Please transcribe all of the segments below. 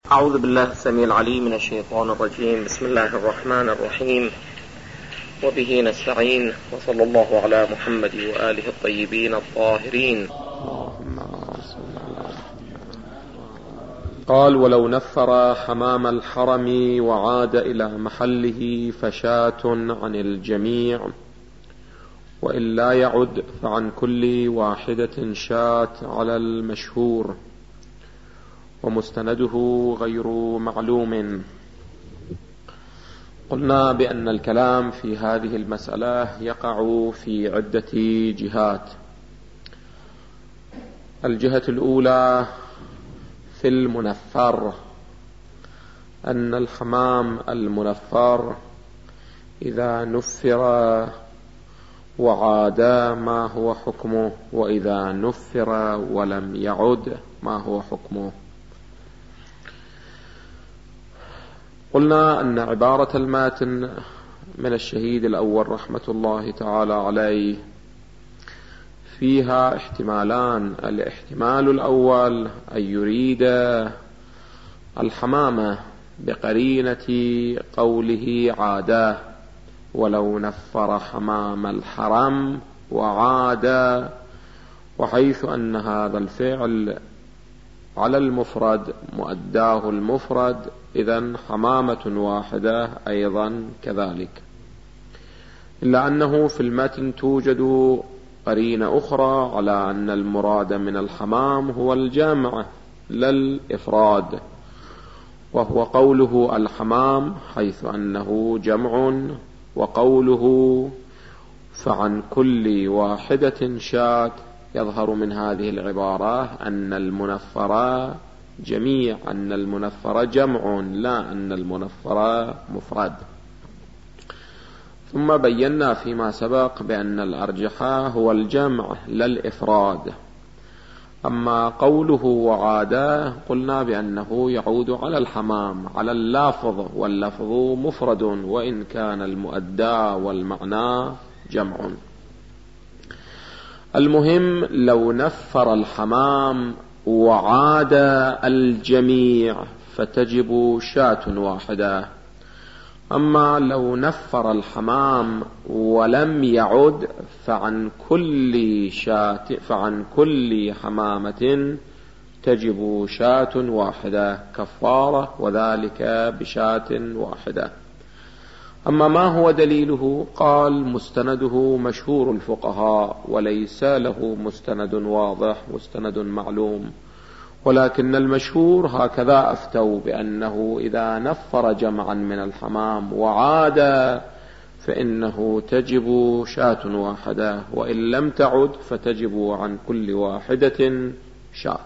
أعوذ بالله السميع العليم من الشيطان الرجيم. بسم الله الرحمن الرحيم، وبه نستعين، وصلى الله على محمد وآله الطيبين الطاهرين. قال: ولو نفر حمام الحرم وعاد إلى محله فشاة عن الجميع، وإن لا يعد فعن كل واحدة شاة على المشهور، ومستنده غير معلوم. قلنا بأن الكلام في هذه المسألة يقع في عدة جهات. الجهة الأولى في المنفر، أن الحمام المنفر إذا نفر وعاد ما هو حكمه، وإذا نفر ولم يعد ما هو حكمه. قلنا أن عبارة الماتن من الشهيد الأول رحمة الله تعالى عليه فيها احتمالان. الاحتمال الأول أن يريد الحمامة بقرينة قوله عادا، ولو نفر حمام الحرم وعاد، وحيث أن هذا الفعل على المفرد مؤداه المفرد، إذن حمامة واحدة أيضا كذلك. إلا أنه في المتن توجد قرينة أخرى على أن المراد من الحمام هو الجمع لا الإفراد، وهو قوله الحمام حيث أنه جمع، وقوله فعن كل واحدة شاة. يظهر من هذه العبارة أن المنفر جميع، أن المنفر جمع، لا أن المنفر مفرد. ثم بينا فيما سبق بأن الأرجح هو الجمع لا الإفراد. أما قوله وعادا قلنا بأنه يعود على الحمام على اللافظ، واللفظ مفرد وإن كان المؤدى والمعنى جمع. المهم لو نفر الحمام وعاد الجميع فتجب شاة واحدة. أما لو نفر الحمام ولم يعد فعن كل حمامة تجب شاة واحدة كفارة، وذلك بشاة واحدة. أما ما هو دليله؟ قال: مستنده مشهور الفقهاء، وليس له مستند واضح مستند معلوم، ولكن المشهور هكذا أفتوا بأنه إذا نفر جمعا من الحمام وعاد فإنه تجب شاة واحدة، وإن لم تعد فتجب عن كل واحدة شاة.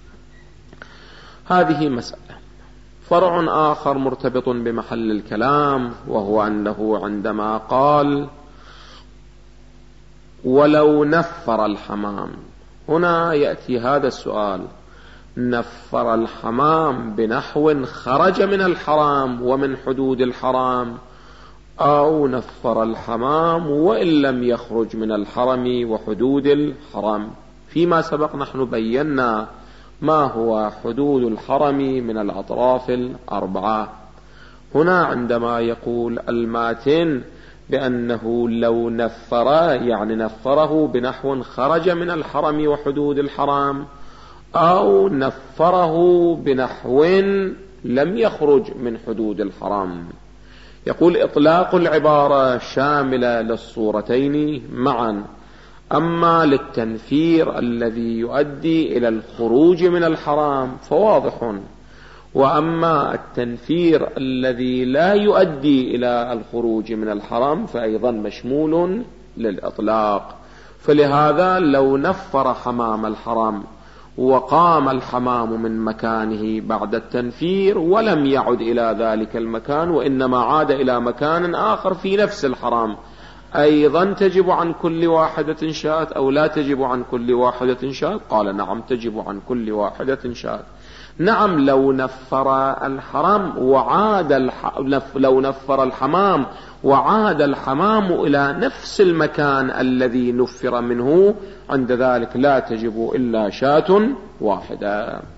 هذه مسألة. فرع آخر مرتبط بمحل الكلام، وهو أنه عندما قال ولو نفر الحمام، هنا يأتي هذا السؤال: نفر الحمام بنحو خرج من الحرام ومن حدود الحرام، أو نفر الحمام وإن لم يخرج من الحرم وحدود الحرم؟ فيما سبق نحن بينا ما هو حدود الحرم من الأطراف الأربعة. هنا عندما يقول الماتن بأنه لو نفر، يعني نفره بنحو خرج من الحرم وحدود الحرام، أو نفره بنحو لم يخرج من حدود الحرام. يقول: إطلاق العبارة شاملة للصورتين معا. أما للتنفير الذي يؤدي إلى الخروج من الحرام فواضح، وأما التنفير الذي لا يؤدي إلى الخروج من الحرام فأيضا مشمول للإطلاق. فلهذا لو نفر حمام الحرم وقام الحمام من مكانه بعد التنفير ولم يعد إلى ذلك المكان، وإنما عاد إلى مكان آخر في نفس الحرام، أيضا تجب عن كل واحدة شاة أو لا تجب عن كل واحدة شاة؟ قال: نعم، تجب عن كل واحدة شاة. نعم، لو نفر الحمام وعاد الحمام إلى نفس المكان الذي نفر منه، عند ذلك لا تجب إلا شاة واحدة.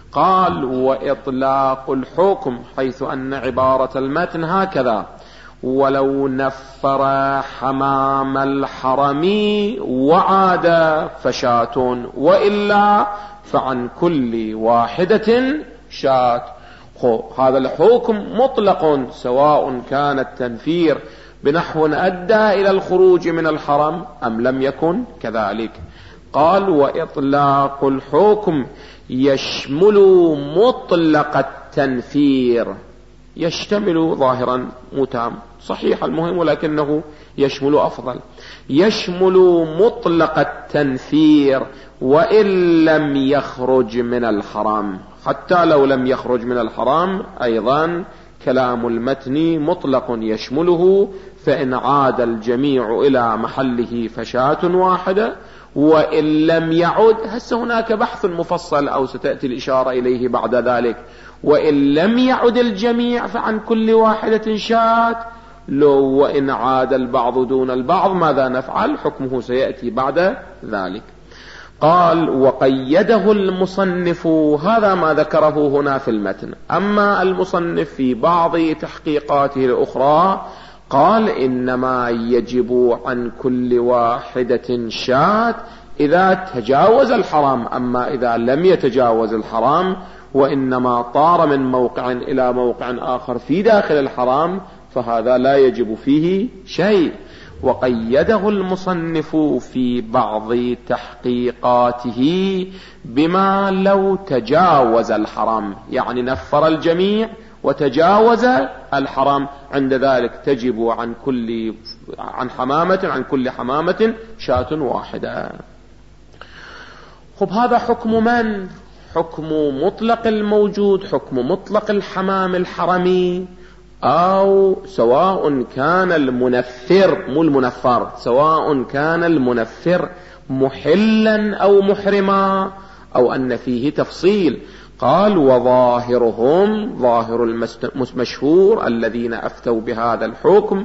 قال وإطلاق الحكم، حيث أن عبارة المتن هكذا: ولو نفر حمام الحرم وعاد فشاة، وإلا فعن كل واحدة شاة. هذا الحكم مطلق، سواء كان التنفير بنحو أدى إلى الخروج من الحرم أم لم يكن كذلك. قال وإطلاق الحكم يشمل مطلق التنفير، يشتمل ظاهرا متام صحيح المهم، ولكنه يشمل أفضل، يشمل مطلق التنفير وإن لم يخرج من الحرام. حتى لو لم يخرج من الحرام أيضا كلام المتن مطلق يشمله، فإن عاد الجميع إلى محله فشاة واحدة، وإن لم يعد، هسه هناك بحث مفصل أو ستأتي الإشارة إليه بعد ذلك، وإن لم يعد الجميع فعن كل واحدة شاة، لو وإن عاد البعض دون البعض ماذا نفعل؟ حكمه سيأتي بعد ذلك. قال وقيده المصنف، هذا ما ذكره هنا في المتن. أما المصنف في بعض تحقيقاته الأخرى قال إنما يجب عن كل واحدة شاة إذا تجاوز الحرام، أما إذا لم يتجاوز الحرام وإنما طار من موقع إلى موقع آخر في داخل الحرام فهذا لا يجب فيه شيء. وقيده المصنف في بعض تحقيقاته بما لو تجاوز الحرام، يعني نفر الجميع وتجاوز الحرام، عند ذلك تجب عن كل حمامة شاة واحدة. خب هذا حكم من؟ حكم مطلق الموجود، حكم مطلق الحمام الحرمي، أو سواء كان المنفر مو المنفر، سواء كان المنفر محلا أو محرما، أو أن فيه تفصيل. قال وظاهرهم، ظاهر المشهور الذين أفتوا بهذا الحكم،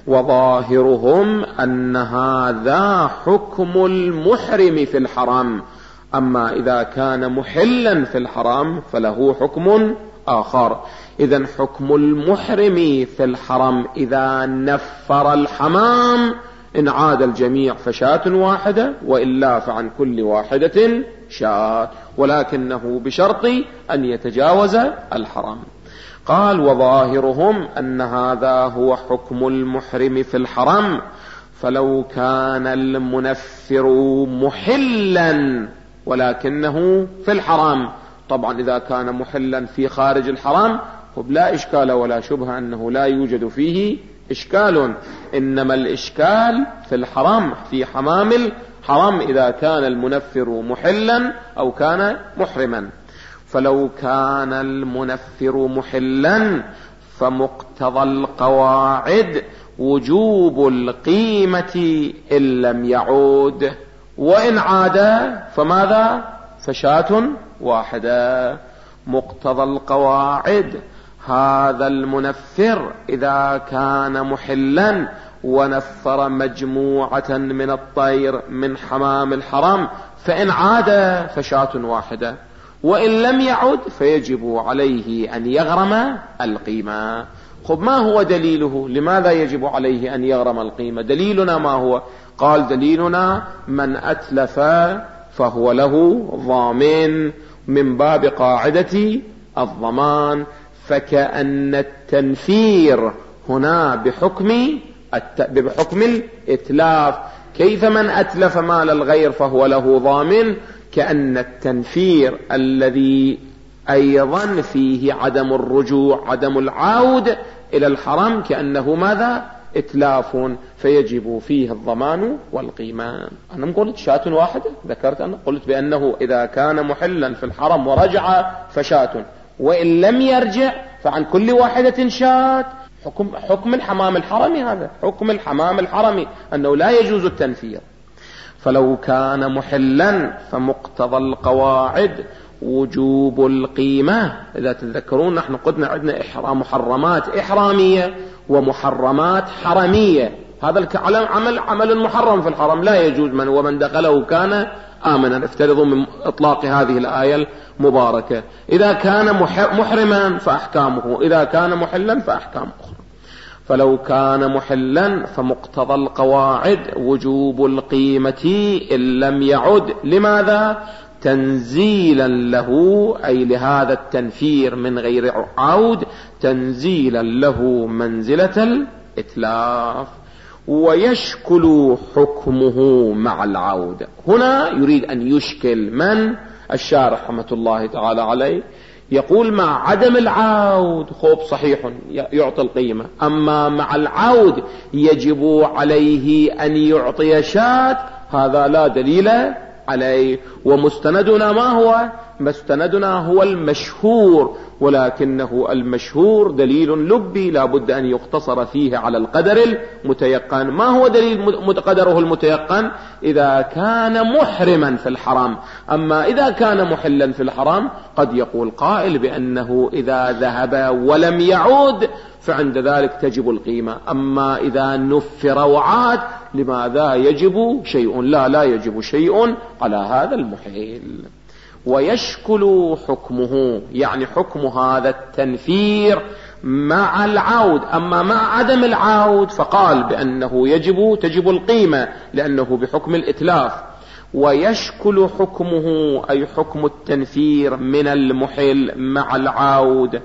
وظاهرهم أن هذا حكم المحرم في الحرام، أما إذا كان محلا في الحرام فله حكم آخر. إذن حكم المحرم في الحرم إذا نفر الحمام إن عاد الجميع فشاة واحدة، وإلا فعن كل واحدة شاة، ولكنه بشرط أن يتجاوز الحرام. قال وظاهرهم أن هذا هو حكم المحرم في الحرم، فلو كان المنفر محلا ولكنه في الحرام، طبعا إذا كان محلا في خارج الحرام لا إشكال ولا شبهة أنه لا يوجد فيه إشكال، إنما الإشكال في الحرام، في حمام الحرام، إذا كان المنفر محلا أو كان محرما. فلو كان المنفر محلا فمقتضى القواعد وجوب القيمة إن لم يعود، وإن عاد فماذا؟ فشاة واحدة. مقتضى القواعد هذا المنفر إذا كان محلا ونفر مجموعة من الطير من حمام الحرم فإن عاد فشاة واحدة، وإن لم يعد فيجب عليه أن يغرم القيمة. خب ما هو دليله؟ لماذا يجب عليه أن يغرم القيمة؟ دليلنا ما هو؟ قال دليلنا من أتلف فهو له ضامن، من باب قاعدة الضمان، فكأن التنفير هنا بحكم الإتلاف. كيف من أتلف مال الغير فهو له ضامن؟ كأن التنفير الذي أيضا فيه عدم الرجوع، عدم العود إلى الحرم، كأنه ماذا؟ إتلاف، فيجب فيه الضمان والقيمة. أنا قلت شاة واحدة، ذكرت أنا قلت بأنه إذا كان محلا في الحرم ورجع فشاة، وإن لم يرجع فعن كل واحدة شاة. حكم الحمام الحرمي، هذا حكم الحمام الحرمي أنه لا يجوز التنفير. فلو كان محلا فمقتضى القواعد وجوب القيمة. إذا تذكرون نحن قلنا عندنا محرمات إحرامية ومحرمات حرمية. هذا العمل عمل محرم في الحرم لا يجوز ومن دخله كان آمنا. افترضوا من إطلاق هذه الآية المباركة، إذا كان محرما فأحكامه، إذا كان محلا فأحكام أخرى. فلو كان محلا فمقتضى القواعد وجوب القيمة إن لم يعد. لماذا؟ تنزيلا له، أي لهذا التنفير من غير عود، تنزيلا له منزلة الإتلاف. ويشكل حكمه مع العود. هنا يريد أن يشكل من؟ الشارح رحمة الله تعالى عليه، يقول مع عدم العود خب صحيح يعطي القيمة، أما مع العود يجب عليه أن يعطي شاة، هذا لا دليل عليه. ومستندنا ما هو؟ مستندنا هو المشهور، ولكنه المشهور دليل لبي لا بد أن يقتصر فيه على القدر المتيقن. ما هو دليل قدره المتيقن؟ إذا كان محرما في الحرام. أما إذا كان محلا في الحرام قد يقول قائل بأنه إذا ذهب ولم يعود فعند ذلك تجب القيمة، أما إذا نفر وعاد لماذا يجب شيء؟ لا يجب شيء على هذا المحيل. ويشكل حكمه، يعني حكم هذا التنفير مع العود. أما مع عدم العود فقال بأنه تجب القيمة لأنه بحكم الإتلاف. ويشكل حكمه، أي حكم التنفير من المحل مع العود.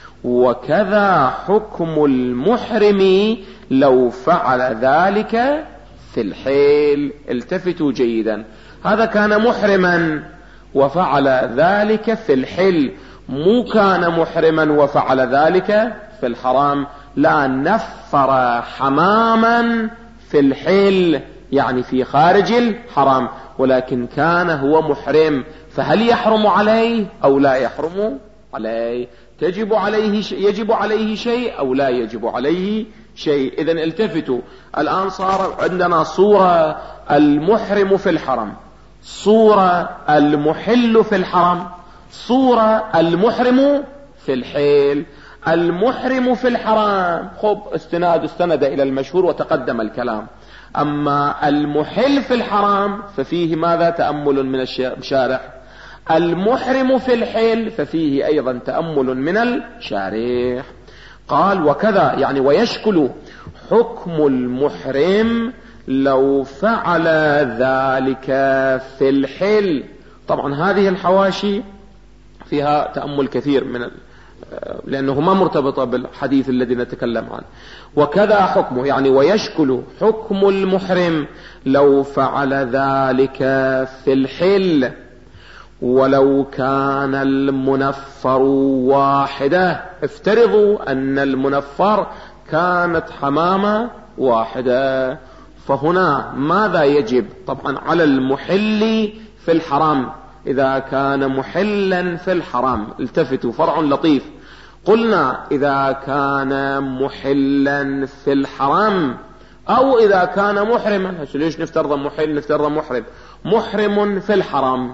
وكذا حكم المحرم لو فعل ذلك في الحيل. التفتوا جيدا، هذا كان محرما وفعل ذلك في الحل، مو كان محرما وفعل ذلك في الحرام. لا نفر حماما في الحل يعني في خارج الحرام، ولكن كان هو محرم، فهل يحرم عليه أو لا يحرم عليه؟ يجب عليه شيء أو لا يجب عليه شيء؟ إذن التفتوا، الآن صار عندنا صورة المحرم في الحرم، صورة المحل في الحرم، صورة المحرم في الحيل. المحرم في الحرام خب استند إلى المشهور وتقدم الكلام. أما المحل في الحرام ففيه ماذا؟ تأمل من الشارح. المحرم في الحل ففيه أيضا تأمل من الشارح. قال وكذا يعني ويشكل حكم المحرم لو فعل ذلك في الحل. طبعا هذه الحواشي فيها تأمل كثير لأنه ما مرتبطة بالحديث الذي نتكلم عنه. وكذا حكمه يعني ويشكل حكم المحرم لو فعل ذلك في الحل ولو كان المنفر واحدة. افترضوا أن المنفر كانت حمامة واحدة، فهنا ماذا يجب؟ طبعا على المحل في الحرام إذا كان محلا في الحرام. التفتوا، فرع لطيف. قلنا إذا كان محلا في الحرام أو إذا كان محرما. ليش نفترض محل نفترض محرم في الحرام؟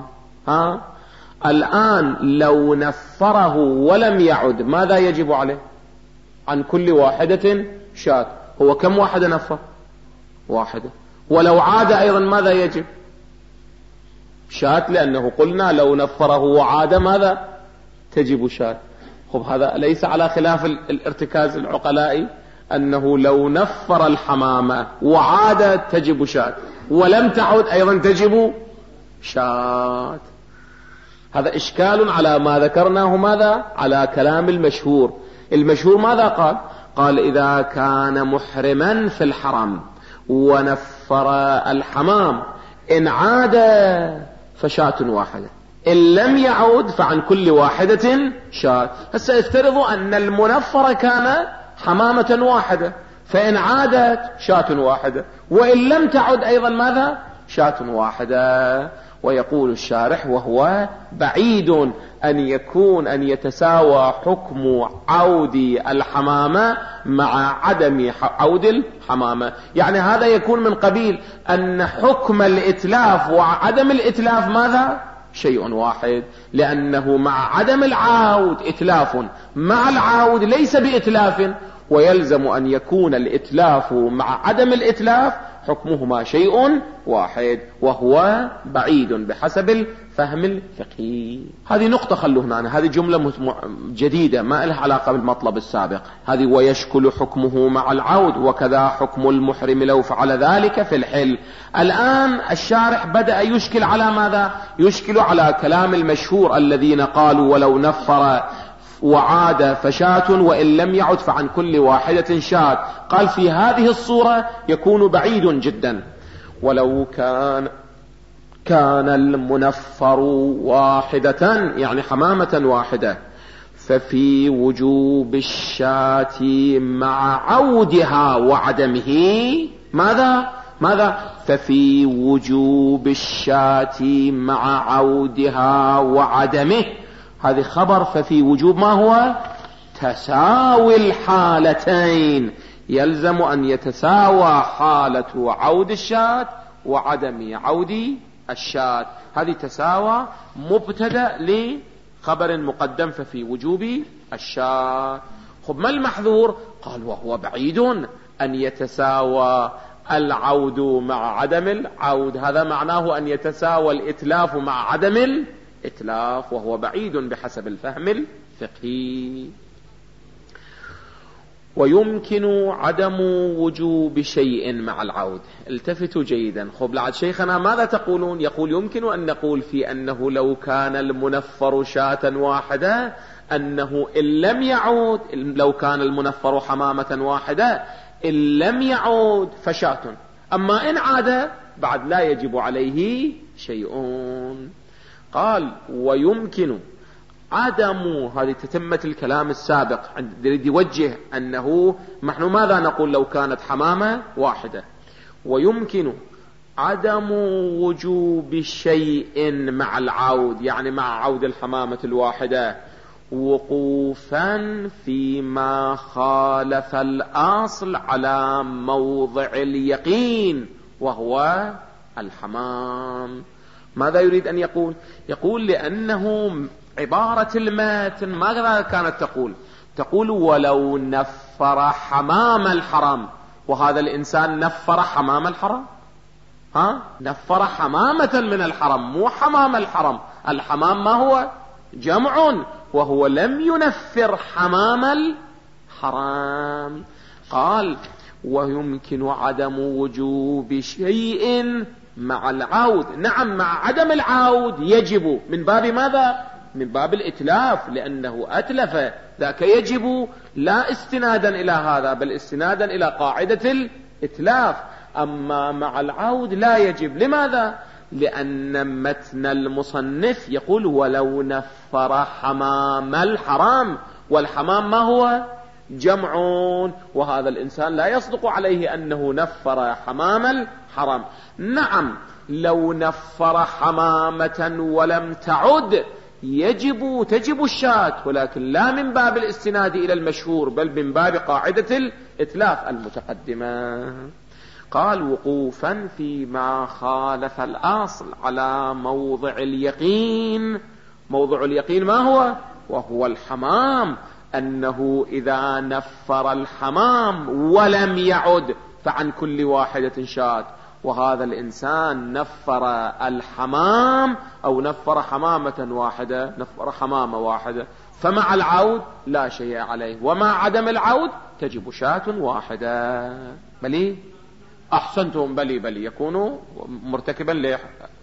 الآن لو نفره ولم يعد ماذا يجب عليه؟ عن كل واحدة شاة. هو كم واحدة نفر؟ واحدة. ولو عاد أيضا ماذا يجب؟ شاة، لأنه قلنا لو نفره وعاد ماذا؟ تجب شاة. خب هذا ليس على خلاف الارتكاز العقلائي أنه لو نفر الحمامة وعاد تجب شاة، ولم تعد أيضا تجب شاة. هذا إشكال على ما ذكرناه. ماذا؟ على كلام المشهور. المشهور ماذا قال؟ قال إذا كان محرما في الحرم ونفر الحمام إن عاد فشاة واحدة، إن لم يعود فعن كل واحدة شاة. هسه افترضوا أن المنفر كان حمامة واحدة، فإن عادت شاة واحدة، وإن لم تعد أيضا ماذا؟ شاة واحدة. ويقول الشارح وهو بعيد أن يتساوى حكم عود الحمامة مع عدم عود الحمامة. يعني هذا يكون من قبيل أن حكم الإتلاف وعدم الإتلاف ماذا؟ شيء واحد، لأنه مع عدم العود إتلاف، مع العود ليس بإتلاف، ويلزم أن يكون الإتلاف مع عدم الإتلاف حكمهما شيء واحد وهو بعيد بحسب الفهم الفقهي. هذه نقطة خلوا هنا، هذه جملة جديدة ما لها علاقة بالمطلب السابق. هذه ويشكل حكمه مع العود وكذا حكم المحرم لو فعل ذلك في الحل. الآن الشارح بدأ يشكل على ماذا؟ يشكل على كلام المشهور الذين قالوا ولو نفر وعاد فشاة وإن لم يعد فعن كل واحدة شاة. قال في هذه الصورة يكون بعيد جدا. ولو كان المنفر واحدة يعني حمامة واحدة ففي وجوب الشاة مع عودها وعدمه ماذا ففي وجوب الشاة مع عودها وعدمه. هذه خبر ففي وجوب ما هو؟ تساوي الحالتين، يلزم أن يتساوى حالة عود الشاة وعدم عود الشاة. هذه تساوى مبتدأ لخبر مقدم ففي وجوب الشاة. خب ما المحذور؟ قال وهو بعيد أن يتساوى العود مع عدم العود. هذا معناه أن يتساوى الإتلاف مع عدم الإتلاف وهو بعيد بحسب الفهم الفقهي. ويمكن عدم وجوب شيء مع العود. التفتوا جيدا. خب لعد شيخنا ماذا تقولون؟ يقول يمكن أن نقول في أنه لو كان المنفر شاة واحدة أنه إن لم يعود، لو كان المنفر حمامة واحدة إن لم يعود فشاة، أما إن عاد بعد لا يجب عليه شيء. قال ويمكن عدم، هذه تتمة الكلام السابق، يريد يوجه أنه نحن ماذا نقول لو كانت حمامة واحدة؟ ويمكن عدم وجوب شيء مع العود يعني مع عود الحمامة الواحدة وقوفا فيما خالف الأصل على موضع اليقين وهو الحمام. ماذا يريد أن يقول؟ يقول لأنه عبارة المتن ماذا كانت تقول ولو نفر حمام الحرام، وهذا الإنسان نفر حمام الحرام، نفر حمامة من الحرم مو حمام الحرم. الحمام ما هو؟ جمع، وهو لم ينفر حمام الحرام. قال ويمكن عدم وجوب شيء مع العود. نعم مع عدم العود يجب من باب ماذا؟ من باب الإتلاف، لأنه أتلف ذاك يجب لا استنادا إلى هذا بل استنادا إلى قاعدة الإتلاف. أما مع العود لا يجب. لماذا؟ لأن متن المصنف يقول ولو نفر حمام الحرام، والحمام ما هو؟ جمع، وهذا الإنسان لا يصدق عليه أنه نفر حمام الحرام. نعم لو نفر حمامة ولم تعد تجب الشاة، ولكن لا من باب الاستناد إلى المشهور بل من باب قاعدة الإتلاف المتقدمة. قال وقوفا فيما خالف الأصل على موضع اليقين. موضع اليقين ما هو؟ وهو الحمام، أنه إذا نفر الحمام ولم يعد فعن كل واحدة شاة، وهذا الإنسان نفر الحمام أو نفر حمامة واحدة، نفر حمامة واحدة، فمع العود لا شيء عليه، ومع عدم العود تجب شاة واحدة. بلي أحسنتم، بلي يكون مرتكبا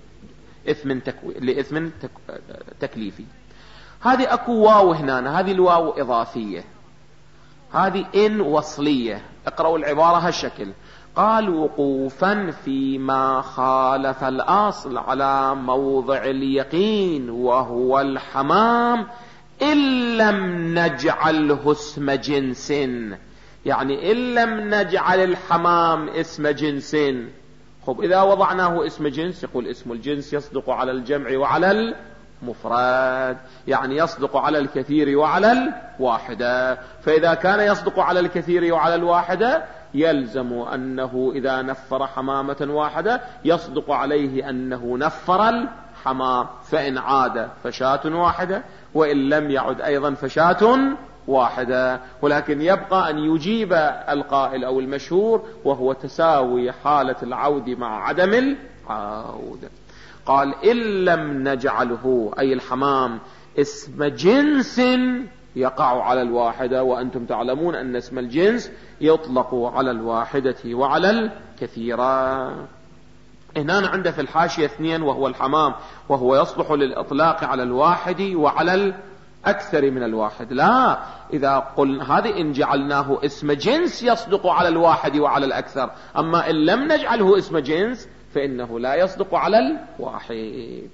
لإثم تكليفي. هذه أكو واو هنا، هذه الواو إضافية، هذه إن وصلية. اقرأوا العبارة هالشكل. قال وقوفا فيما خالف الأصل على موضع اليقين وهو الحمام إن لم نجعله اسم جنس، يعني إن لم نجعل الحمام اسم جنس. خب إذا وضعناه اسم جنس يقول اسم الجنس يصدق على الجمع وعلى المفرد، يعني يصدق على الكثير وعلى الواحدة. فإذا كان يصدق على الكثير وعلى الواحدة يلزم أنه إذا نفر حمامة واحدة يصدق عليه أنه نفر الحمام، فإن عاد فشاة واحدة، وإن لم يعد أيضا فشاة واحدة، ولكن يبقى أن يجيب القائل أو المشهور وهو تساوي حالة العود مع عدم العود. قال إن لم نجعله أي الحمام اسم جنس يقع على الواحدة، وأنتم تعلمون أن اسم الجنس يطلق على الواحدة وعلى الكثيرة. هنا عنده في الحاشية 2 وهو الحمام، وهو يصلح للإطلاق على الواحد وعلى الأكثر من الواحد. لا، إذا قلنا هذه إن جعلناه اسم جنس يصدق على الواحد وعلى الأكثر، أما إن لم نجعله اسم جنس فإنه لا يصدق على الواحد.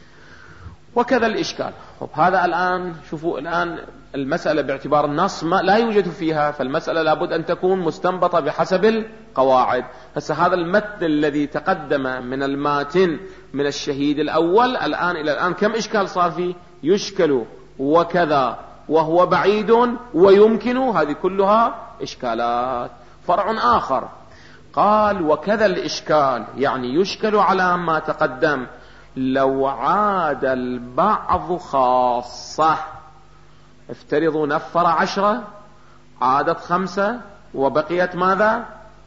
وكذا الإشكال. هذا الآن شوفوا، الآن المسألة باعتبار النص ما لا يوجد فيها، فالمسألة لابد أن تكون مستنبطة بحسب القواعد. هذا المتن الذي تقدم من الماتن من الشهيد الأول الآن إلى الآن كم إشكال صار فيه؟ يشكل وكذا وهو بعيد ويمكن، هذه كلها إشكالات. فرع آخر قال وكذا الإشكال، يعني يشكل على ما تقدم لو عاد البعض خاصة. افترضوا نفر 10 عادت 5 وبقيت ماذا؟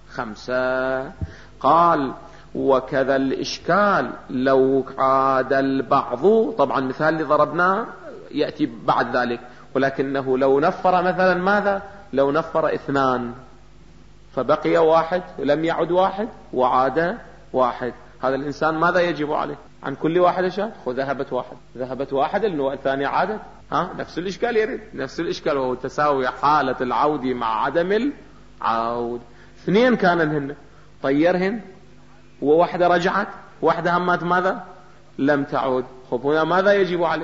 5. قال وكذا الإشكال لو عاد البعض، طبعا مثال اللي ضربناه يأتي بعد ذلك، ولكنه لو نفر مثلا ماذا؟ لو نفر 2 فبقي 1 ولم يعد 1 وعاد 1، هذا الإنسان ماذا يجب عليه؟ عن كل واحد شاة. ذهبت 1 لأنه الثانية عادت. نفس الإشكال يرد، نفس الإشكال، وهو تساوي حالة العود مع عدم العود. 2 كانن طيرهن، وواحدة رجعت، واحدة همات ماذا؟ لم تعود. هنا ماذا يجب عليه؟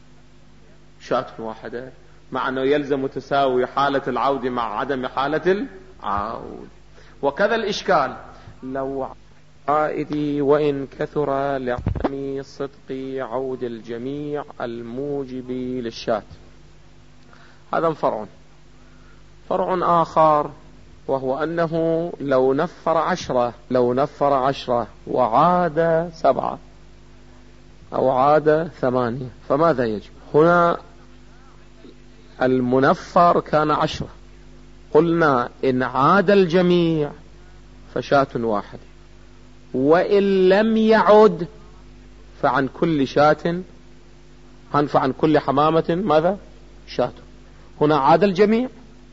شاة واحدة، مع أنه يلزم تساوي حالة العود مع عدم حالة العود. وكذا الإشكال لو عائدي وإن كثر لعدم صدق عود الجميع الموجب للشاة. هذا فرع آخر، وهو أنه لو نفر 10 وعاد 7 أو عاد 8 فماذا يجب؟ هنا المنفر كان 10، قلنا إن عاد الجميع فشاة واحد، وإن لم يعد فعن كل شاة فعن كل حمامة ماذا؟ شاة. هنا عاد الجميع،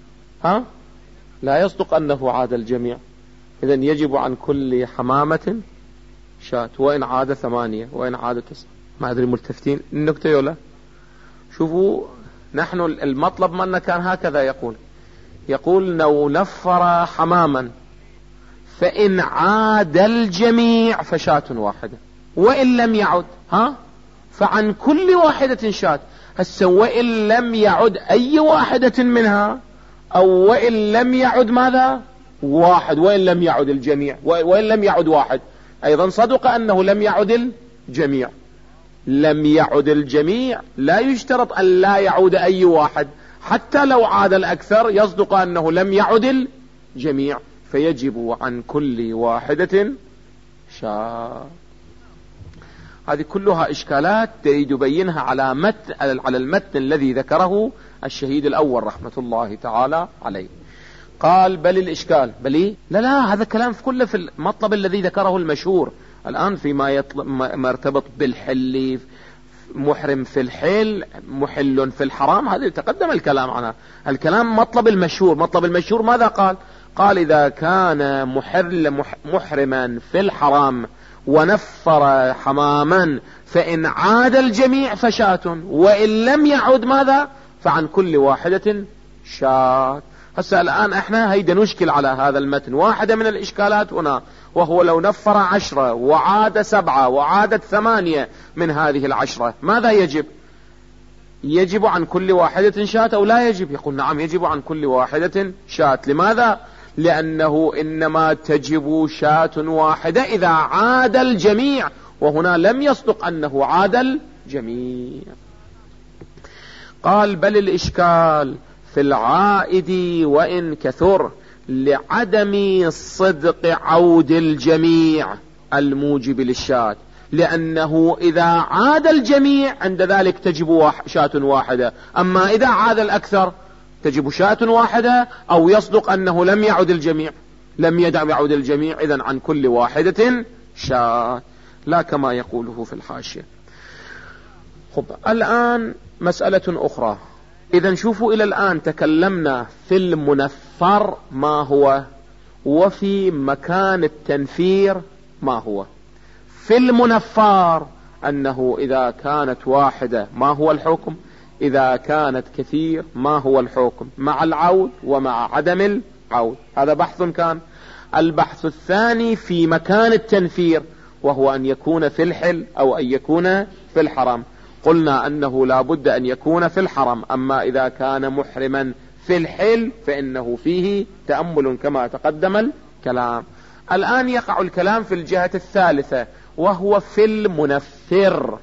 لا يصدق أنه عاد الجميع، إذن يجب عن كل حمامة شاة، وإن عاد 8 وإن عاد 9. ما أدري ملتفتين النكتة يولا؟ شوفوا، نحن المطلب منا كان هكذا، يقول لو نفر حماما فإن عاد الجميع فشاة واحدة، وإن لم يعد فعن كل واحدة شاة. وإن لم يعد أي واحدة منها، أو وإن لم يعد ماذا؟ 1، وإن لم يعد الجميع، وإن لم يعد 1 أيضا صدق أنه لم يعد الجميع. لم يعد الجميع لا يشترط أن لا يعود أي واحد، حتى لو عاد الأكثر يصدق أنه لم يعد الجميع، فيجب عن كل واحدة شاة. هذه كلها إشكالات تريد يبينها على المتن الذي ذكره الشهيد الأول رحمة الله تعالى عليه. قال بل الإشكال لا هذا كلام في كله في المطلب الذي ذكره المشهور الآن فيما ما ارتبط بالحل، محرم في الحل، محل في الحرام، هذا تقدم الكلام عنها. الكلام مطلب المشهور ماذا قال إذا كان محرما في الحرام ونفر حماما فإن عاد الجميع فشاة، وإن لم يعد ماذا؟ فعن كل واحدة شاة. الآن احنا هيدا نشكل على هذا المتن واحدة من الإشكالات هنا، وهو لو نفر 10 وعاد 7 وعادت 8 من هذه 10 ماذا يجب؟ يجب عن كل واحدة شاة أو لا يجب؟ يقول نعم يجب عن كل واحدة شاة. لماذا؟ لأنه إنما تجب شاة واحدة إذا عاد الجميع، وهنا لم يصدق أنه عاد الجميع. قال بل الإشكال في العائد وإن كثر لعدم صدق عود الجميع الموجب للشاة، لأنه إذا عاد الجميع عند ذلك تجب شاة واحدة، أما إذا عاد الأكثر تجب شاة واحدة، أو يصدق أنه لم يعد الجميع، لم يعد الجميع، إذن عن كل واحدة شاة، لا كما يقوله في الحاشية. خب الآن مسألة أخرى. إذن شوفوا إلى الآن تكلمنا في المنفر ما هو، وفي مكان التنفير ما هو. في المنفر أنه إذا كانت واحدة ما هو الحكم، إذا كانت كثير ما هو الحكم، مع العود ومع عدم العود. هذا بحث كان. البحث الثاني في مكان التنفير، وهو أن يكون في الحل أو أن يكون في الحرم. قلنا أنه لا بد أن يكون في الحرم، أما إذا كان محرما في الحل فإنه فيه تأمل كما تقدم الكلام. الآن يقع الكلام في الجهة الثالثة، وهو في المنفر.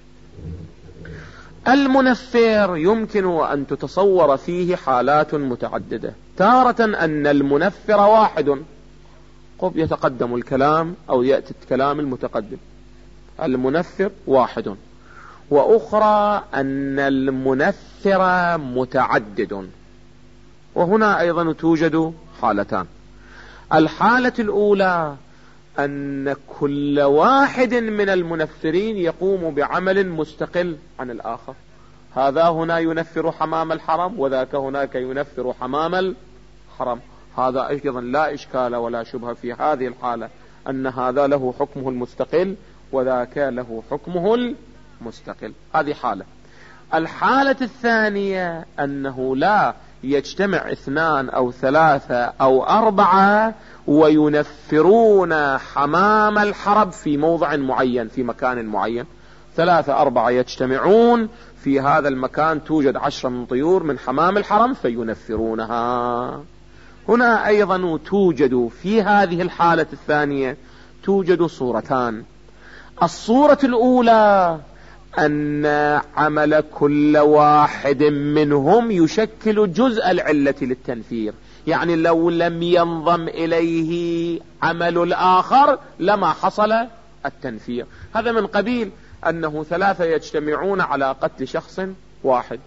المنفر يمكن أن تتصور فيه حالات متعددة. تارة أن المنفر واحد، قب يتقدم الكلام أو يأتي الكلام المتقدم، المنفر واحد. وأخرى أن المنفر متعدد. وهنا أيضا توجد حالتان. الحالة الأولى أن كل واحد من المنفرين يقوم بعمل مستقل عن الآخر. هذا هنا ينفر حمام الحرم، وذاك هناك ينفر حمام الحرم. هذا أيضا لا إشكال ولا شبهة في هذه الحالة، أن هذا له حكمه المستقل وذاك له حكمه المستقل. هذه حالة. الحالة الثانية أنه لا يجتمع 2 أو 3 أو 4 وينفرون حمام الحرم في موضع معين، في مكان معين. 3 4 يجتمعون في هذا المكان، توجد 10 من طيور من حمام الحرم فينفرونها. هنا أيضا توجد في هذه الحالة الثانية توجد صورتان. الصورة الأولى أن عمل كل واحد منهم يشكل جزء العلة للتنفير، يعني لو لم ينضم إليه عمل الآخر لما حصل التنفير. هذا من قبيل أنه 3 يجتمعون على قتل شخص واحد.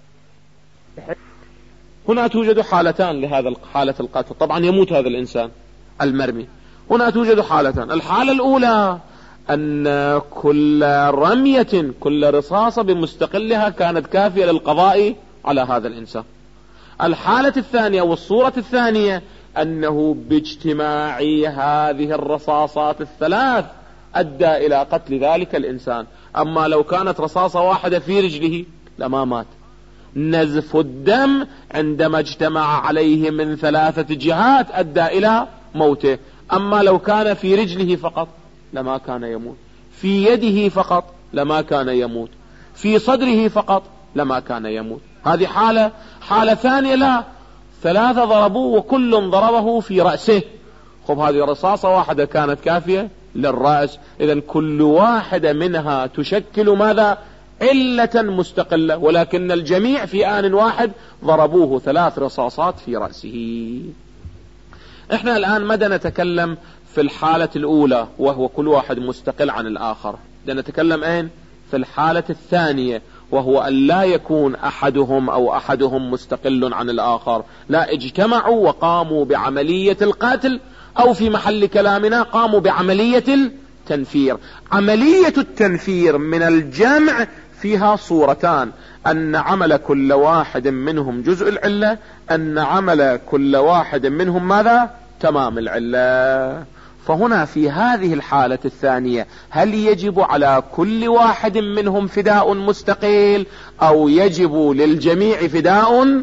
هنا توجد حالتان لهذا حالة القتل، طبعا يموت هذا الإنسان المرمي. هنا توجد حالتان. الحالة الأولى أن كل رمية، كل رصاصة بمستقلها كانت كافية للقضاء على هذا الإنسان. الحالة الثانية والصورة الثانية أنه باجتماع هذه الرصاصات الثلاث أدى إلى قتل ذلك الإنسان. أما لو كانت رصاصة واحدة في رجله لما مات. نزف الدم عندما اجتمع عليه من 3 جهات أدى إلى موته. أما لو كان في رجله فقط لما كان يموت، في يده فقط لما كان يموت، في صدره فقط لما كان يموت. هذه حالة. حالة ثانية لا، 3 ضربوه وكل ضربه في رأسه. خب هذه رصاصة واحدة كانت كافية للرأس. إذن كل واحدة منها تشكل ماذا؟ علة مستقلة، ولكن الجميع في آن واحد ضربوه 3 رصاصات في رأسه. احنا الآن ماذا نتكلم في الحالة الأولى وهو كل واحد مستقل عن الآخر؟ نتكلم أين؟ في الحالة الثانية، وهو أن لا يكون أحدهم مستقل عن الآخر، لا اجتمعوا وقاموا بعملية القتل، أو في محل كلامنا قاموا بعملية التنفير. عملية التنفير من الجمع فيها صورتان: أن عمل كل واحد منهم جزء العلة، أن عمل كل واحد منهم ماذا؟ تمام العلة. فهنا في هذه الحالة الثانية هل يجب على كل واحد منهم فداء مستقل، أو يجب للجميع فداء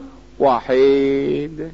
واحد؟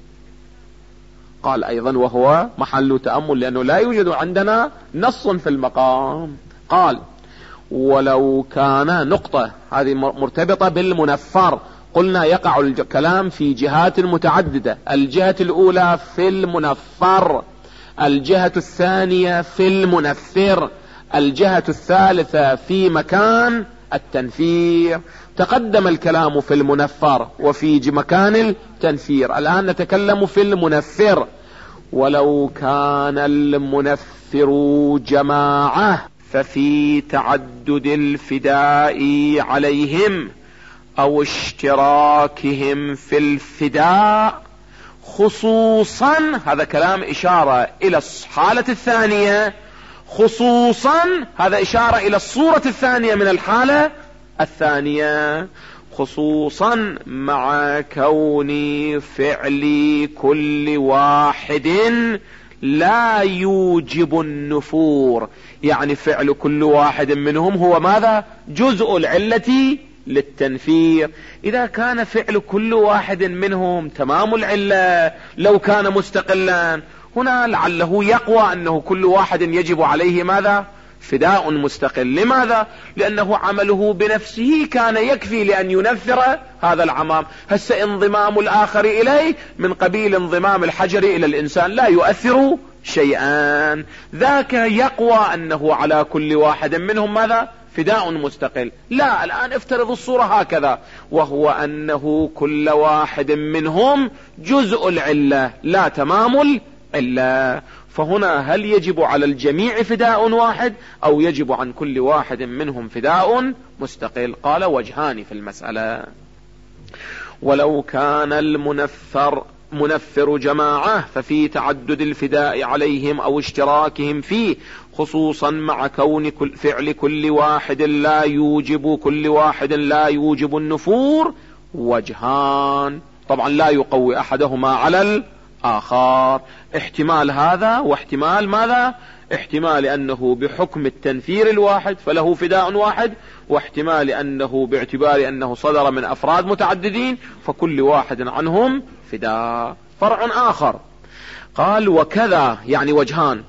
قال أيضا وهو محل تأمل، لأنه لا يوجد عندنا نص في المقام. قال ولو كان نقطة، هذه مرتبطة بالمنفر. قلنا يقع الكلام في جهات متعددة. الجهة الأولى في المنفر، الجهة الثانية في المنفر، الجهة الثالثة في مكان التنفير. تقدم الكلام في المنفر وفي مكان التنفير، الآن نتكلم في المنفر. ولو كان المنفر جماعة ففي تعدد الفداء عليهم أو اشتراكهم في الفداء خصوصا، هذا كلام إشارة إلى الحالة الثانية، خصوصا هذا إشارة إلى الصورة الثانية من الحالة الثانية، خصوصا مع كون فعل كل واحد لا يوجب النفور. يعني فعل كل واحد منهم هو ماذا؟ جزء العلة للتنفير. إذا كان فعل كل واحد منهم تمام العلة لو كان مستقلا، هنا لعله يقوى أنه كل واحد يجب عليه ماذا؟ فداء مستقل. لماذا؟ لأنه عمله بنفسه كان يكفي لأن ينفر هذا العمام. هسه انضمام الآخر إليه من قبيل انضمام الحجر إلى الإنسان لا يؤثر شيئا، ذاك يقوى أنه على كل واحد منهم ماذا؟ فداء مستقل. لا، الآن افترض الصورة هكذا، وهو أنه كل واحد منهم جزء العلة لا تمام العلة، فهنا هل يجب على الجميع فداء واحد أو يجب عن كل واحد منهم فداء مستقل؟ قال وجهان في المسألة. ولو كان المنفر جماعة ففي تعدد الفداء عليهم أو اشتراكهم فيه، خصوصا مع كون فعل كل واحد لا يوجب النفور وجهان. طبعا لا يقوي أحدهما على الآخر. احتمال هذا واحتمال ماذا؟ احتمال أنه بحكم التنفير الواحد فله فداء واحد، واحتمال أنه باعتبار أنه صدر من أفراد متعددين فكل واحد عنهم فداء. فرع آخر قال وكذا، يعني وجهان،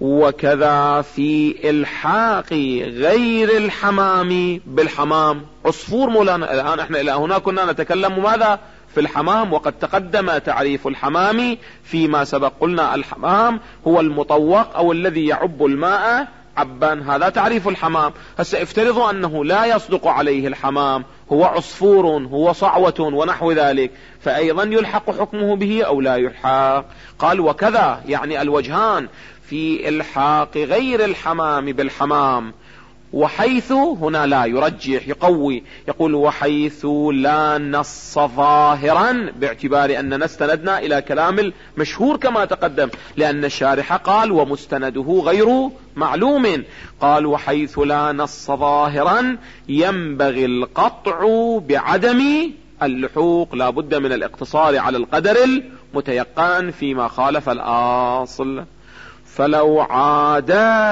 وكذا في إلحاق غير الحمام بالحمام. عصفور مولانا، الآن احنا إلى هنا كنا نتكلم ماذا؟ في الحمام، وقد تقدم تعريف الحمام فيما سبق. قلنا الحمام هو المطوق أو الذي يعب الماء عبا، هذا تعريف الحمام. هسه افترضوا أنه لا يصدق عليه الحمام، هو عصفور، هو صعوة ونحو ذلك، فأيضا يلحق حكمه به أو لا يلحق. قال وكذا، يعني الوجهان في إلحاق غير الحمام بالحمام، وحيث هنا لا يرجح يقوي، يقول وحيث لا نص ظاهرا، باعتبار أننا استندنا إلى كلام المشهور كما تقدم، لأن الشارح قال ومستنده غير معلوم. قال وحيث لا نص ظاهرا ينبغي القطع بعدم اللحوق، لا بد من الاقتصار على القدر المتيقن فيما خالف الأصل. فلو عاد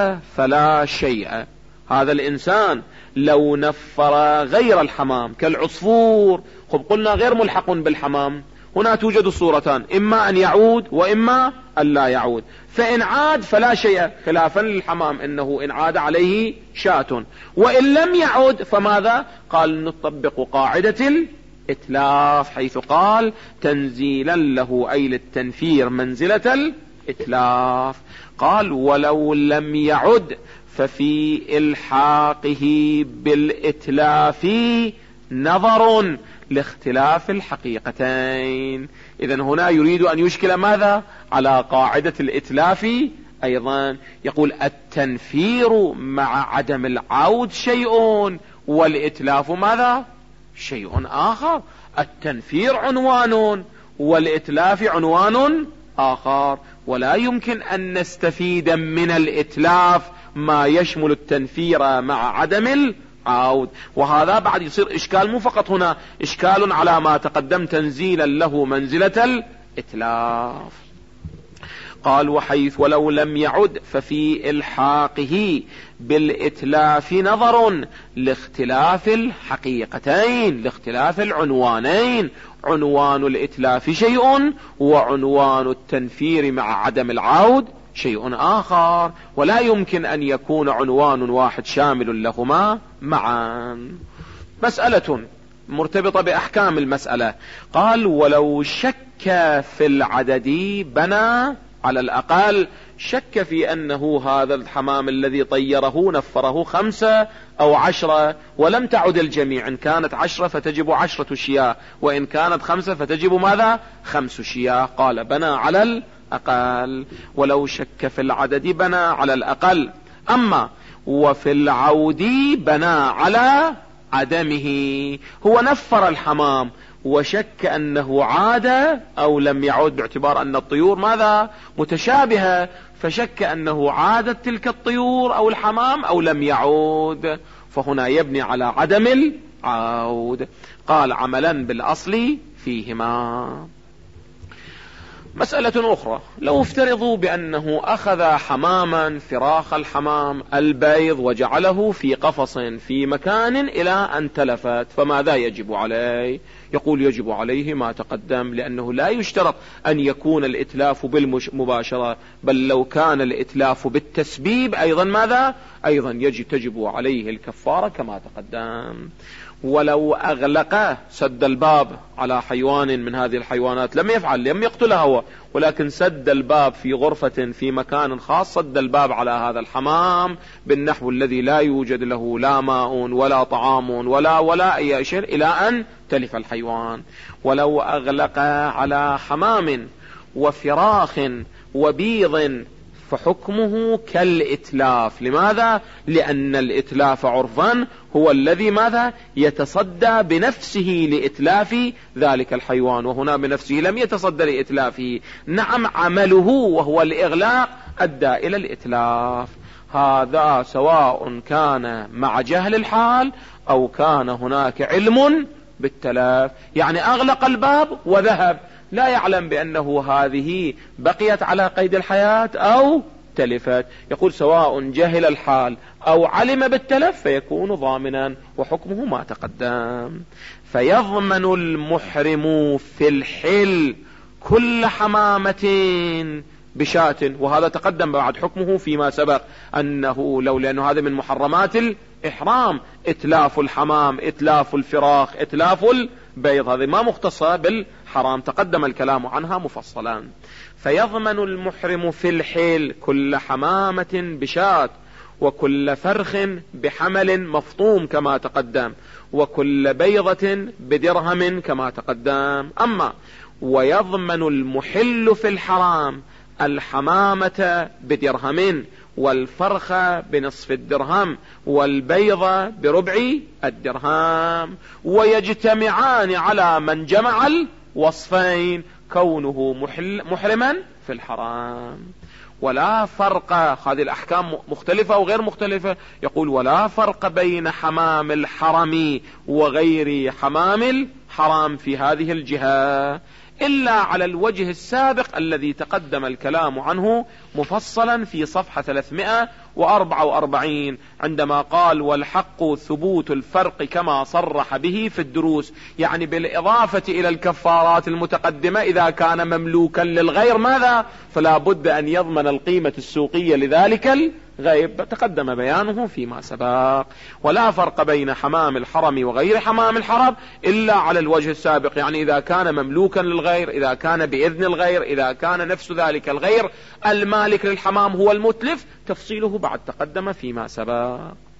فلا شيء، هذا الإنسان لو نفر غير الحمام كالعصفور، خب قلنا غير ملحق بالحمام، هنا توجد صورتان، إما أن يعود وإما أن لا يعود. فإن عاد فلا شيء، خلافا للحمام إنه إن عاد عليه شاة، وإن لم يعود فماذا؟ قال نطبق قاعدة الإتلاف، حيث قال تنزيلا له أي للتنفير منزلة الإتلاف. قال ولو لم يعد ففي إلحاقه بالإتلاف نظر لاختلاف الحقيقتين. إذن هنا يريد أن يشكل ماذا؟ على قاعدة الإتلاف أيضا. يقول التنفير مع عدم العود شيء، والإتلاف ماذا؟ شيء آخر. التنفير عنوان والإتلاف عنوان آخر، ولا يمكن أن نستفيد من الإتلاف ما يشمل التنفير مع عدم العود. وهذا بعد يصير إشكال، مو فقط هنا إشكال على ما تقدم تنزيلا له منزلة الإتلاف. قال وحيث ولو لم يعد ففي إلحاقه بالإتلاف نظر لاختلاف الحقيقتين، لاختلاف العنوانين، عنوان الإتلاف شيء وعنوان التنفير مع عدم العود شيء آخر، ولا يمكن أن يكون عنوان واحد شامل لهما معا. مسألة مرتبطة بأحكام المسألة. قال ولو شك في العدد بنى على الأقل، شك في أنه هذا الحمام الذي طيره نفره 5 أو 10 ولم تعد الجميع، إن كانت 10 فتجب 10 شياه، وإن كانت 5 فتجب ماذا؟ 5 شياه. قال بنى على الأقل. ولو شك في العدد بنى على الأقل، أما وفي العود بنى على عدمه. هو نفر الحمام وشك أنه عاد أو لم يعود، باعتبار أن الطيور ماذا متشابهة، فشك أنه عادت تلك الطيور أو الحمام أو لم يعود، فهنا يبني على عدم العود. قال عملا بالأصل فيهما. مسألة أخرى، لو افترضوا بأنه أخذ حماما فراخ الحمام البيض وجعله في قفص في مكان إلى أن تلفت، فماذا يجب عليه؟ يقول يجب عليه ما تقدم، لأنه لا يشترط أن يكون الإتلاف بالمباشرة، بل لو كان الإتلاف بالتسبيب أيضا ماذا؟ أيضا تجب عليه الكفارة كما تقدم. ولو أغلق سد الباب على حيوان من هذه الحيوانات، لم يفعل، لم يقتلها هو، ولكن سد الباب في غرفة في مكان خاص، سد الباب على هذا الحمام بالنحو الذي لا يوجد له لا ماء ولا طعام ولا أي شيء إلى أن تلف الحيوان. ولو أغلق على حمام وفراخ وبيض فحكمه كالإتلاف. لماذا؟ لأن الإتلاف عرفا هو الذي ماذا يتصدى بنفسه لإتلاف ذلك الحيوان، وهنا بنفسه لم يتصدى لإتلافه. نعم عمله وهو الإغلاق أدى إلى الإتلاف. هذا سواء كان مع جهل الحال أو كان هناك علم بالتلاف، يعني أغلق الباب وذهب لا يعلم بأنه هذه بقيت على قيد الحياة أو تلفت، يقول سواء جهل الحال أو علم بالتلف فيكون ضامنا، وحكمه ما تقدم. فيضمن المحرم في الحل كل حمامة بشاة، وهذا تقدم بعد حكمه فيما سبق أنه لأنه هذا من محرمات الإحرام، إتلاف الحمام، إتلاف الفراخ، إتلاف البيض، هذه ما مختصة بالحرام، تقدم الكلام عنها مفصلا. فيضمن المحرم في الحل كل حمامة بشاة، وكل فرخ بحمل مفطوم كما تقدم، وكل بيضة بدرهم كما تقدم. أما ويضمن المحل في الحرام الحمامة بدرهم، والفرخ بنصف الدرهم، والبيض بربع الدرهم، ويجتمعان على من جمع الوصفين كونه محرما في الحرام. ولا فرق، هذه الأحكام مختلفة وغير مختلفة، يقول ولا فرق بين حمام الحرم وغير حمام الحرام في هذه الجهة إلا على الوجه السابق الذي تقدم الكلام عنه مفصلا في صفحة 344 عندما قال والحق ثبوت الفرق كما صرح به في الدروس، يعني بالإضافة إلى الكفارات المتقدمة إذا كان مملوكا للغير ماذا؟ فلا بد أن يضمن القيمة السوقية لذلك غيب، تقدم بيانه فيما سبق. ولا فرق بين حمام الحرم وغير حمام الحرم إلا على الوجه السابق، يعني إذا كان مملوكا للغير، إذا كان بإذن الغير، إذا كان نفس ذلك الغير المالك للحمام هو المتلف، تفصيله بعد تقدم فيما سبق.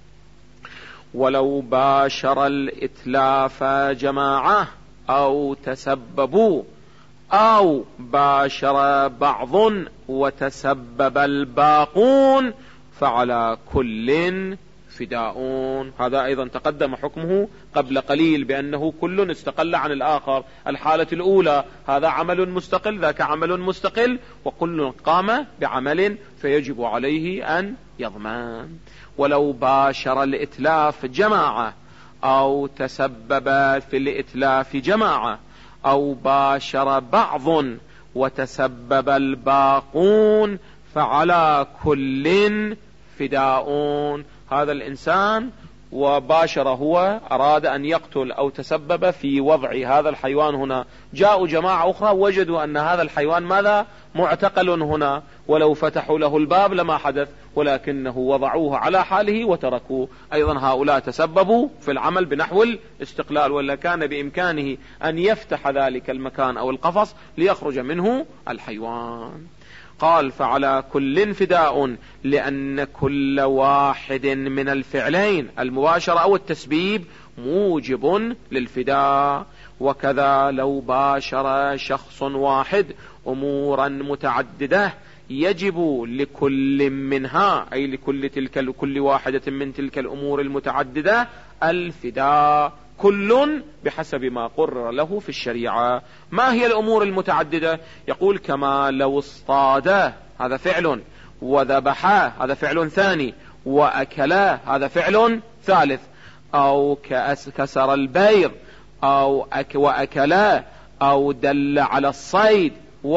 ولو باشر الإتلاف جماعة أو تسببوا، أو باشر بعض وتسبب الباقون فعلى كل فداء. هذا أيضا تقدم حكمه قبل قليل بأنه كل استقل عن الآخر. الحالة الأولى هذا عمل مستقل، ذاك عمل مستقل، وكل قام بعمل فيجب عليه أن يضمن. ولو باشر الإتلاف جماعة أو تسبب في الإتلاف جماعة أو باشر بعض وتسبب الباقون فعلى كل فداء. هذا الإنسان وباشر، هو أراد أن يقتل أو تسبب في وضع هذا الحيوان هنا، جاءوا جماعة أخرى وجدوا أن هذا الحيوان ماذا؟ معتقل هنا، ولو فتحوا له الباب لما حدث، ولكنه وضعوه على حاله وتركوه. أيضا هؤلاء تسببوا في العمل بنحو الاستقلال، ولا كان بإمكانه أن يفتح ذلك المكان أو القفص ليخرج منه الحيوان. قال فعلى كل فداء، لأن كل واحد من الفعلين المباشرة أو التسبيب موجب للفداء. وكذا لو باشر شخص واحد أمورا متعددة يجب لكل منها، أي لكل واحدة من تلك الأمور المتعددة الفداء، كل بحسب ما قرر له في الشريعة. ما هي الأمور المتعددة؟ يقول كما لو اصطاد، هذا فعل، وذبح، هذا فعل ثاني، وأكلا، هذا فعل ثالث، أو كسر البيض، أو وأكلا، أو دل على الصيد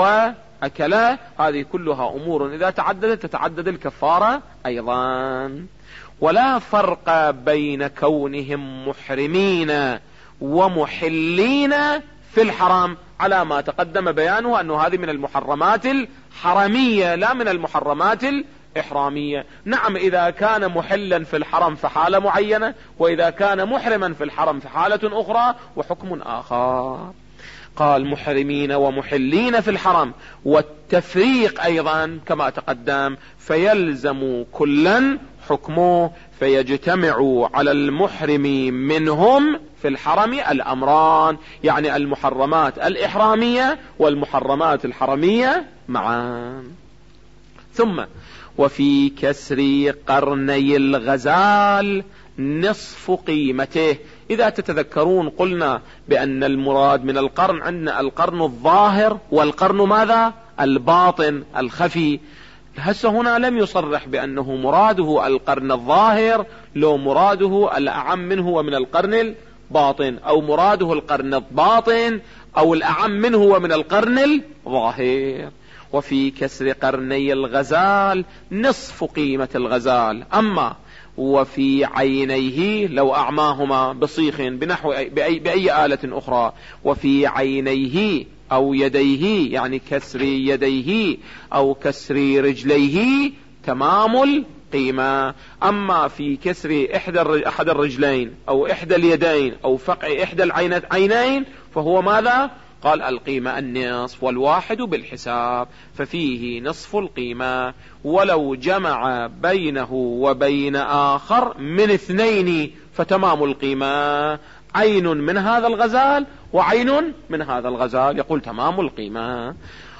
وأكلا، هذه كلها أمور إذا تعددت تتعدد الكفارة أيضا. ولا فرق بين كونهم محرمين ومحلين في الحرام، على ما تقدم بيانه أنه هذه من المحرمات الحرمية لا من المحرمات الإحرامية. نعم، إذا كان محلا في الحرم فحالة معينة، وإذا كان محرما في الحرم فحالة أخرى وحكم آخر. قال محرمين ومحلين في الحرم، والتفريق أيضا كما تقدم، فيلزم كلا حكمه، فيجتمع على المحرم منهم في الحرم الأمران، يعني المحرمات الإحرامية والمحرمات الحرمية معا. ثم وفي كسر قرني الغزال نصف قيمته. إذا تتذكرون قلنا بأن المراد من القرن عندنا القرن الظاهر والقرن ماذا؟ الباطن الخفي. هسه هنا لم يصرح بأنه مراده القرن الظاهر، لو مراده الأعم منه ومن القرن الباطن، أو مراده القرن الباطن أو الأعم منه ومن القرن الظاهر. وفي كسر قرني الغزال نصف قيمة الغزال. أما وفي عينيه لو أعماهما بصيخ بنحو بأي آلة أخرى، وفي عينيه أو يديه، يعني كسر يديه أو كسر رجليه تمام القيمة. أما في كسر أحد الرجلين أو إحدى اليدين أو فقع إحدى العينين فهو ماذا؟ قال القيمة النصف، والواحد بالحساب، ففيه نصف القيمة. ولو جمع بينه وبين آخر من اثنين فتمام القيمة، عين من هذا الغزال وعين من هذا الغزال، يقول تمام القيمة.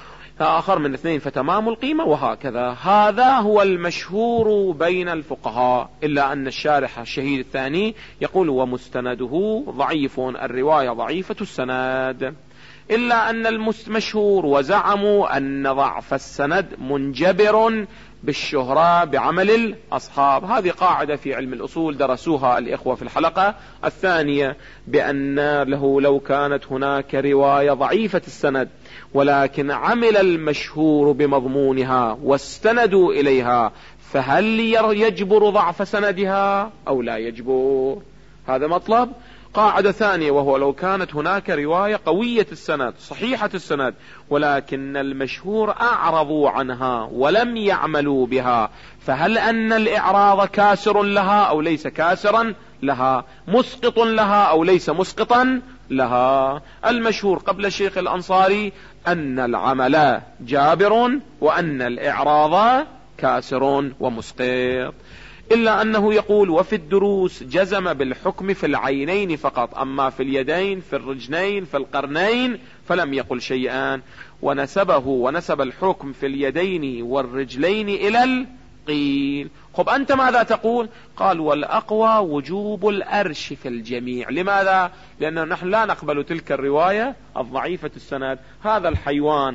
آخر من اثنين فتمام القيمة، وهكذا. هذا هو المشهور بين الفقهاء، إلا أن الشارح الشهيد الثاني يقول ومستنده ضعيف، الرواية ضعيفة السند، إلا أن المشهور وزعموا أن ضعف السند منجبر بالشهرة بعمل الأصحاب. هذه قاعدة في علم الأصول درسوها الإخوة في الحلقة الثانية، بأن له لو كانت هناك رواية ضعيفة السند ولكن عمل المشهور بمضمونها واستندوا إليها، فهل يجبر ضعف سندها أو لا يجبر؟ هذا مطلب. قاعدة ثانية، وهو لو كانت هناك رواية قوية السند صحيحة السند ولكن المشهور أعرضوا عنها ولم يعملوا بها، فهل أن الإعراض كاسر لها أو ليس كاسرا لها، مسقط لها أو ليس مسقطا لها؟ المشهور قبل الشيخ الأنصاري أن العمل جابر وأن الإعراض كاسر ومسقط، إلا أنه يقول وفي الدروس جزم بالحكم في العينين فقط، أما في اليدين في الرجلين في القرنين فلم يقل شيئا، ونسب الحكم في اليدين والرجلين إلى القيل. خب أنت ماذا تقول؟ قال والأقوى وجوب الأرش في الجميع. لماذا؟ لأنه نحن لا نقبل تلك الرواية الضعيفة السند. هذا الحيوان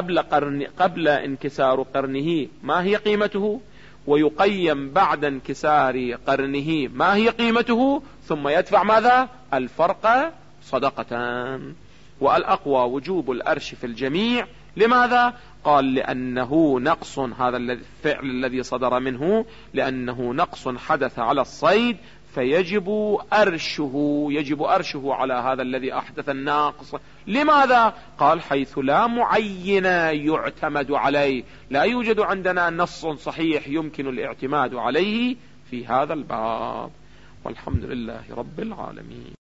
قبل انكسار قرنه ما هي قيمته، ويقيم بعد انكسار قرنه ما هي قيمته، ثم يدفع ماذا؟ الفرق صدقة. والأقوى وجوب الأرش في الجميع. لماذا؟ قال لأنه نقص، هذا الفعل الذي صدر منه لأنه نقص حدث على الصيد، فيجب أرشه على هذا الذي أحدث الناقص. لماذا؟ قال حيث لا معين يعتمد عليه، لا يوجد عندنا نص صحيح يمكن الاعتماد عليه في هذا الباب. والحمد لله رب العالمين.